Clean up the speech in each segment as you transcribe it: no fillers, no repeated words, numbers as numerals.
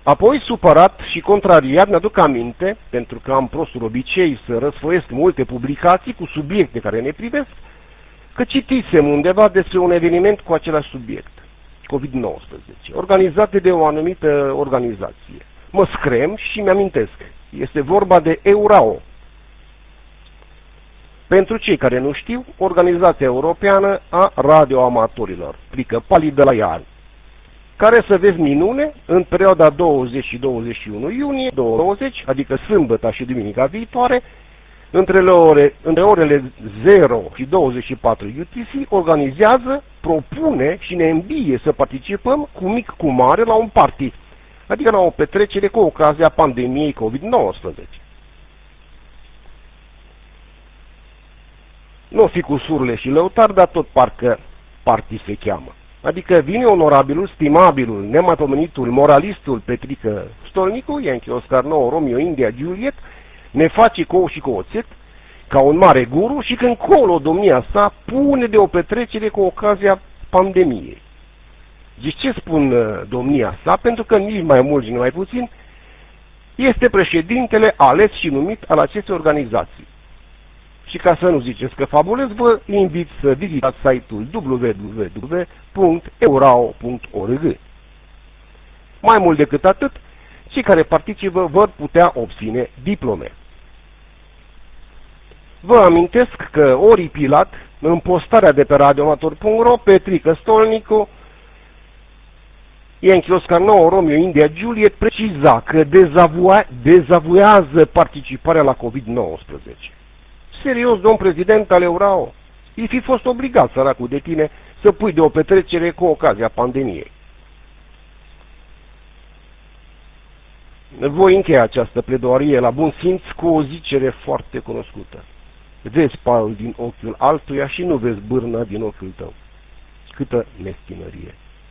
Apoi, supărat și contrariat, mi-aduc aminte, pentru că am prostul obicei să răsfoiesc multe publicații cu subiecte care ne privesc, că citisem undeva despre un eveniment cu același subiect, COVID-19, organizate de o anumită organizație. Mă screm și mi-amintesc. Este vorba de EURAO. Pentru cei care nu știu, Organizația Europeană a Radioamatorilor, plică palid de la ea, care, să vezi minune, în perioada 20 și 21 iunie 2020, adică sâmbătă și duminica viitoare, între orele 0 și 24 UTC, organizează, propune și ne îmbie să participăm cu mic cu mare la un party, adică la o petrecere cu ocazia pandemiei COVID-19. Nu o fi cu surle și lăutar, dar tot parcă party se cheamă. Adică vine onorabilul, stimabilul, nemaipomenitul, moralistul Petrică Stolnicu, Yankee Oscar 9, Romeo, India, Juliet, ne face cu ou și cu oțet, ca un mare guru, și când colo domnia sa pune de o petrecere cu ocazia pandemiei. Deci ce spun domnia sa? Pentru că nici mai mult, nici mai puțin, este președintele ales și numit al acestei organizații. Și ca să nu ziceți că fabulez, vă invit să vizitați site-ul www.eurao.org. Mai mult decât atât, cei care participă vor putea obține diplome. Vă amintesc că oripilat, în postarea de pe radioamator.ro, Petrică Stolnicu, Yankee Oscar 9, Romeo, India, Juliet, preciza că dezavuează participarea la COVID-19. Serios, domn prezident al EURAO, i fi fost obligat, săracul de tine, să pui de o petrecere cu ocazia pandemiei. Voi încheia această pledoarie la bun simț cu o zicere foarte cunoscută. Vezi parul din ochiul altuia și nu vezi bârna din ochiul tău. Câtă meschinărie!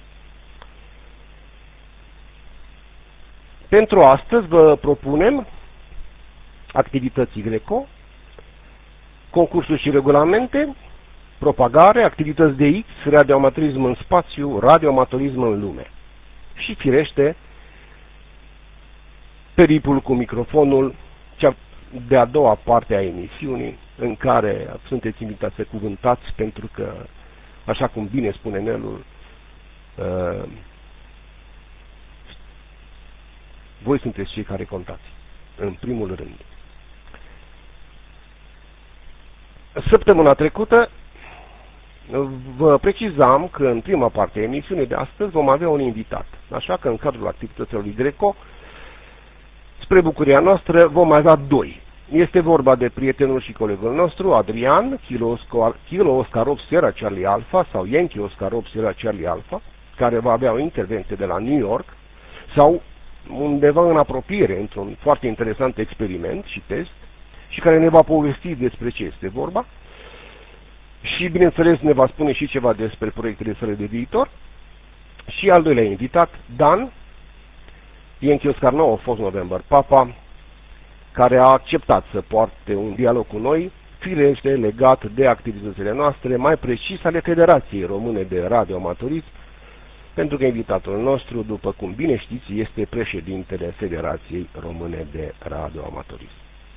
Pentru astăzi vă propunem activități Greco, concursuri și regulamente, propagare, activități de X, radioamatorism în spațiu, radioamatorism în lume. Și, firește, periplul cu microfonul, cea de-a doua parte a emisiunii, în care sunteți invitați să cuvântați, pentru că, așa cum bine spune Nelul, voi sunteți cei care contați, în primul rând. Săptămâna trecută vă precizam că în prima parte a emisiunii de astăzi vom avea un invitat. Așa că în cadrul activităților lui Greco, spre bucuria noastră, vom avea doi. Este vorba de prietenul și colegul nostru, Adrian, Kilo Oscar 8 Sierra Charlie Alpha sau Yankee Oscar 8 Sierra Charlie Alpha, care va avea o intervenție de la New York sau undeva în apropiere, într-un foarte interesant experiment și test, și care ne va povesti despre ce este vorba și, bineînțeles, ne va spune și ceva despre proiectele sale de viitor. Și al doilea invitat, Dan, Yankee Oscar 9, fost November Papa, care a acceptat să poarte un dialog cu noi, firește legat de activitățile noastre, mai precis ale Federației Române de Radioamatorism, pentru că invitatul nostru, după cum bine știți, este președintele Federației Române de Radioamatorism.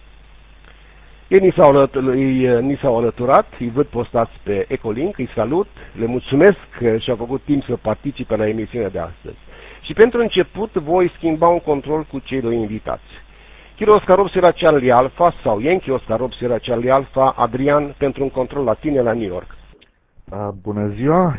Ei ni s-au alăturat, îi văd postați pe Ecolink, îi salut, le mulțumesc că și-au făcut timp să participe la emisiunea de astăzi. Și pentru început voi schimba un control cu cei doi invitați. Kilo Oscar 8 Sierra Charlie Alpha sau Yankee Oscar 8 Sierra Charlie Alpha, Adrian, pentru un control la tine la New York. Bună ziua,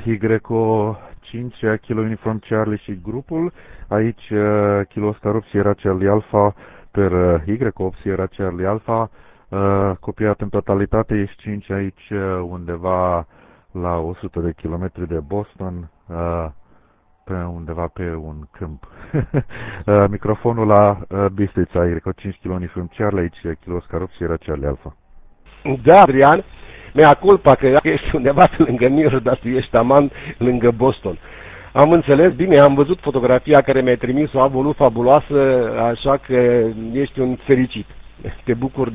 Y5 Kilo Uniform Charlie și grupul, aici Kilo Oscar 8 Sierra Charlie Alpha per Y8 Sierra Charlie Alpha, copiat în totalitate, ești 5 aici undeva la 100 de kilometri de Boston, pe undeva pe un câmp. Microfonul la Bistrița, Irico 5 kg Uniform Charlie, aici Kilo Oscar 8 Sierra Charlie Alpha. Da, Adrian, mea culpa că ești undeva lângă New York, dar tu ești taman lângă Boston. Am înțeles, bine, am văzut fotografia care mi-ai trimis-o, absolut fabuloasă, așa că ești un fericit. Te bucur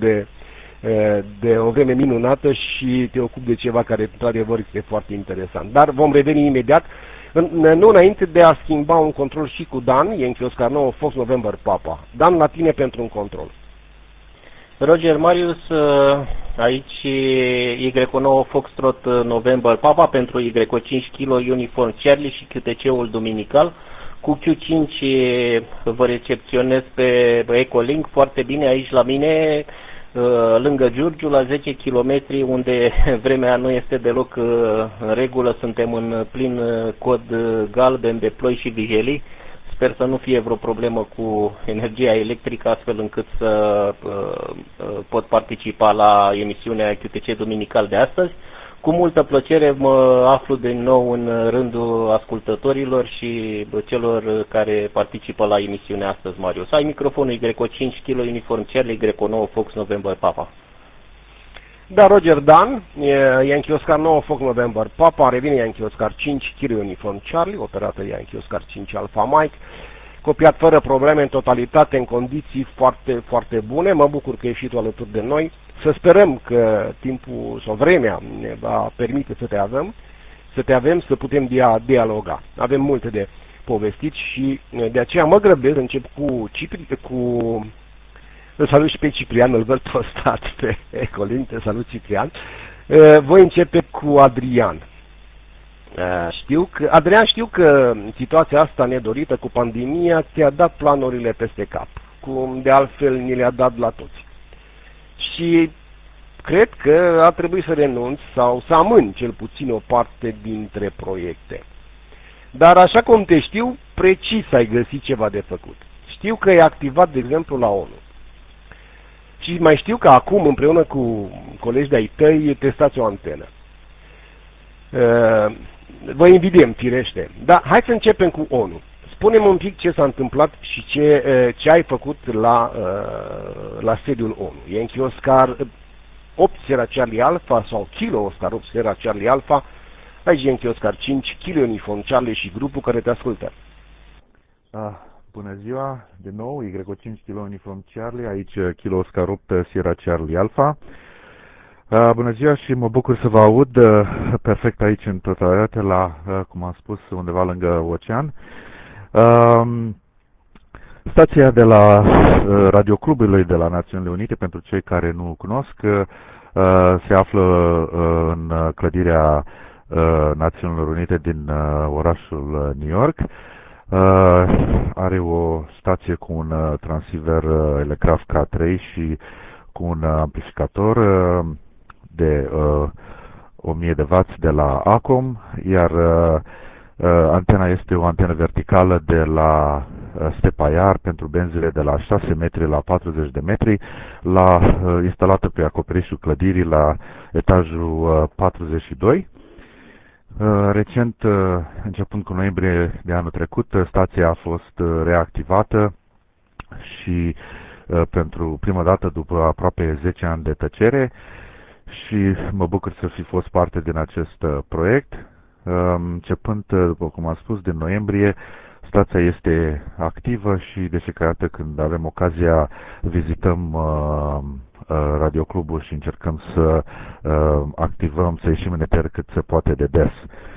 de o vreme minunată și te ocupi de ceva care, într-adevăr, este foarte interesant. Dar vom reveni imediat Nu înainte de a schimba un control și cu Dan, Yankee Oscar 9 Fox November Papa. Dan, la tine pentru un control. Roger Marius, aici Y9 Foxtrot November Papa pentru Y5 kg Uniform Charlie și QTC-ul duminical. Cu Q5 vă recepționez pe Ecolink foarte bine aici la mine, lângă Giurgiu, la 10 km, unde vremea nu este deloc în regulă, suntem în plin cod galben de ploi și vijelii. Sper să nu fie vreo problemă cu energia electrică, astfel încât să pot participa la emisiunea QTC duminical de astăzi. Cu multă plăcere mă aflu din nou în rândul ascultătorilor și celor care participă la emisiunea astăzi, Marius. Ai microfonul Y5 kg Uniform Charlie, Y9 Fox November Papa. Da, Roger Dan, Yankee Oscar 9 Fox November Papa, revine Yankee Oscar 5 kg Uniform Charlie, operată Yankee Oscar 5 Alpha Mike, copiat fără probleme, în totalitate, în condiții foarte, foarte bune. Mă bucur că ești tu alături de noi. Să sperăm că timpul sau vremea ne va permite să te avem, să putem dialoga. Avem multe de povestit și de aceea mă grăbesc, încep îl salut și pe Ciprian, îl văd postat pe Ecolink, te salut Ciprian. Voi începe cu Adrian. Adrian, știu că situația asta nedorită cu pandemia ți-a dat planurile peste cap, cum de altfel ni le-a dat la toți. Și cred că a trebuit să renunți sau să amâni cel puțin o parte dintre proiecte. Dar așa cum te știu, precis ai găsit ceva de făcut. Știu că e activat, de exemplu, la ONU. Și mai știu că acum, împreună cu colegi de-ai tăi, testați o antenă. Vă invidiem, firește. Dar hai să începem cu ONU. Spune-mi un pic ce s-a întâmplat și ce ai făcut la sediul ONU. Yankee Oscar 8 Sierra Charlie Alpha sau Kilo Oscar 8 Sierra Charlie Alpha, aici Yankee Oscar 5 Kilo Uniform Charlie și grupul care te ascultă. Bună ziua, de nou, Y5 Kilo Uniform Charlie, aici Kilo Oscar 8 Sierra Charlie Alpha. Bună ziua și mă bucur să vă aud perfect aici în totalitate, cum am spus, undeva lângă ocean. Stația de la Radioclubului de la Națiunile Unite, pentru cei care nu cunosc, se află în clădirea Națiunilor Unite din orașul New York. Are o stație cu un transceiver Elecraft K3 și cu un amplificator de 1000 de W de la Acom, iar antena este o antenă verticală de la Stepayar pentru benzile de la 6 metri la 40 de metri, instalată pe acoperișul clădirii la etajul 42. Recent, începând cu noiembrie de anul trecut, stația a fost reactivată și pentru prima dată după aproape 10 ani de tăcere și mă bucur să fi fost parte din acest proiect. Începând, după cum am spus, din noiembrie, stația este activă și de fiecare dată când avem ocazia vizităm Radioclubul și încercăm să activăm, să ieșim în eter cât se poate de des.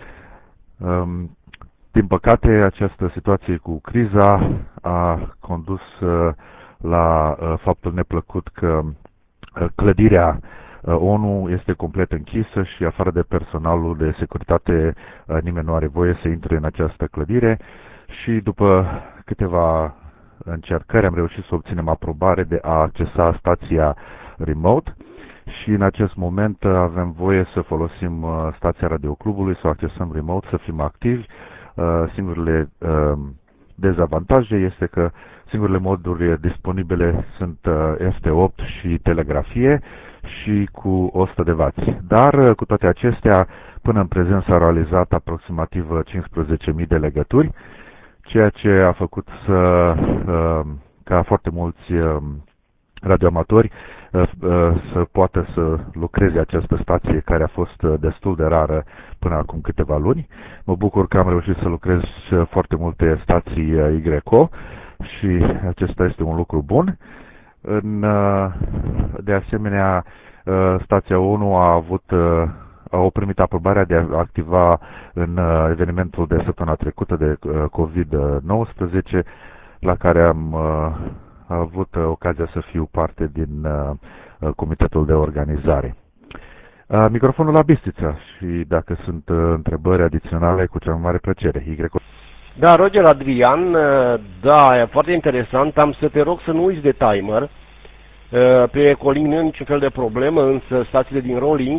Din păcate, această situație cu criza a condus la faptul neplăcut că clădirea ONU este complet închisă și afară de personalul de securitate nimeni nu are voie să intre în această clădire și după câteva încercări am reușit să obținem aprobare de a accesa stația remote și în acest moment avem voie să folosim stația Radioclubului, să o accesăm remote, să fim activi. Singurele dezavantaje este că singurele moduri disponibile sunt FT8 și telegrafie și cu 100 de W. Dar cu toate acestea, până în prezent s-au realizat aproximativ 15.000 de legături, ceea ce a făcut ca foarte mulți radioamatori să poată să lucreze această stație care a fost destul de rară până acum câteva luni. Mă bucur că am reușit să lucrez foarte multe stații YO și acesta este un lucru bun. De asemenea, stația ONU a au primit aprobarea de a activa în evenimentul de săptămâna trecută de COVID-19, la care am avut ocazia să fiu parte din comitetul de organizare. Microfonul la Bistrița și dacă sunt întrebări adiționale, cu cea mai mare plăcere. Da, Roger Adrian, da, e foarte interesant. Am să te rog să nu uiți de timer. Pe Ecolink nu e niciun fel de problemă, însă stațiile din Rolink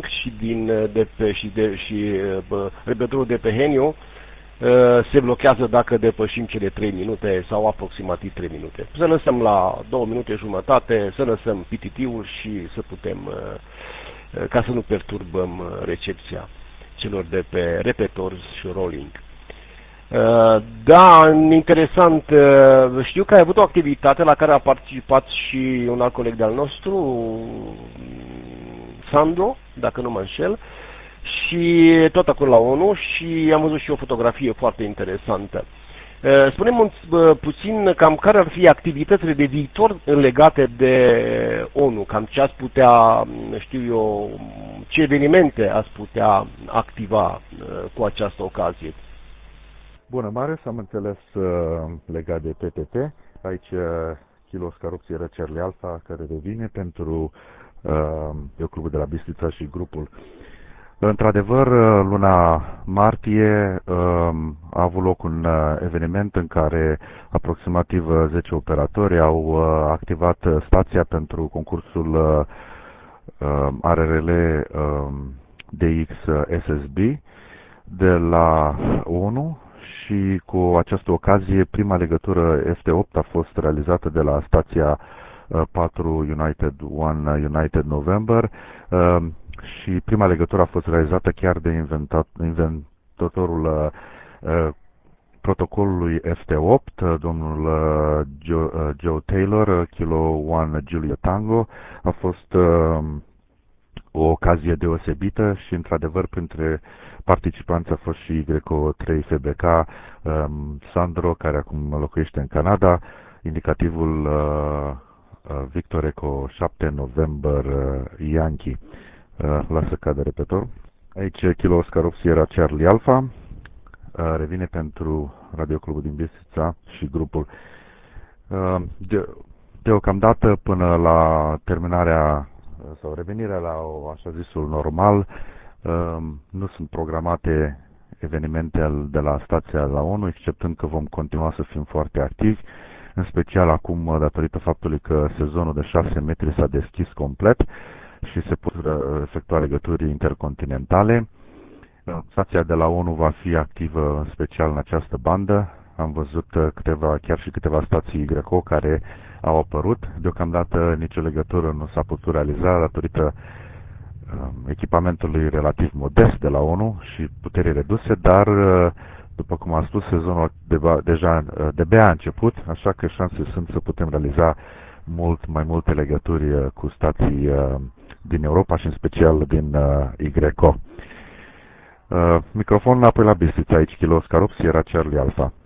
și repetorul de pe Henio se blochează dacă depășim cele 3 minute sau aproximativ 3 minute. Să lăsăm la 2 minute jumătate, să lăsăm PTT-ul și să putem, ca să nu perturbăm recepția celor de pe repetor și Rolink. Da, interesant. Știu că ai avut o activitate la care a participat și un alt coleg de-al nostru, Sandro, dacă nu mă înșel, și tot acolo la ONU, și am văzut și o fotografie foarte interesantă. Spune-mi puțin cam care ar fi activitățile de viitor legate de ONU, cam ce ați putea, știu eu, ce evenimente ați putea activa cu această ocazie. Bună, Marius, am înțeles legat de PTT. Aici Kilos Corupție Charlie Alpha, care revine pentru clubul de la Bistrița și grupul. Într-adevăr, luna martie a avut loc un eveniment în care aproximativ 10 operatori au activat stația pentru concursul ARRL DX SSB de la ONU. Și cu această ocazie, prima legătură FT8 a fost realizată de la stația 4 United One United November și prima legătură a fost realizată chiar de inventatorul protocolului FT8, domnul Joe Taylor, Kilo One Julia Tango. A fost o ocazie deosebită și, într-adevăr, printre participanți a fost și Greco 3 FBK, Sandro, care acum locuiește în Canada, indicativul Victor Eco 7 November Yankee. Lasă cadă repetor. Aici Kilo Oscar Sierra Charlie Alpha revine pentru Radioclubul din Bistrița și grupul. Deocamdată, până la terminarea sau revenirea la așa zisul normal, nu sunt programate evenimente de la stația la ONU, exceptând că vom continua să fim foarte activi, în special acum datorită faptului că sezonul de 6 metri s-a deschis complet și se pot efectua legături intercontinentale. Stația de la ONU va fi activă în special în această bandă. Am văzut chiar și câteva stații Greco care au apărut. Deocamdată nicio legătură nu s-a putut realiza datorită echipamentului relativ modest de la ONU și puterii reduse, dar, după cum am spus, sezonul deja de-abia a început, așa că șanse sunt să putem realiza mai multe legături cu stații din Europa și în special din YCO. Microfonul apoi la Bistrița, aici Kilos Corupție, era Charlie Alpha.